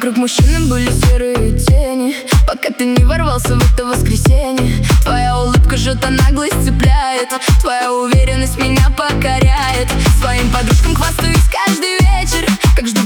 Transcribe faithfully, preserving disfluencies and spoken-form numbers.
Вокруг мужчины были серые тени, пока ты не ворвался в это воскресенье. Твоя улыбка жжет, а наглость цепляет. Твоя уверенность меня покоряет. Своим подружкам хвастаюсь каждый вечер, как жду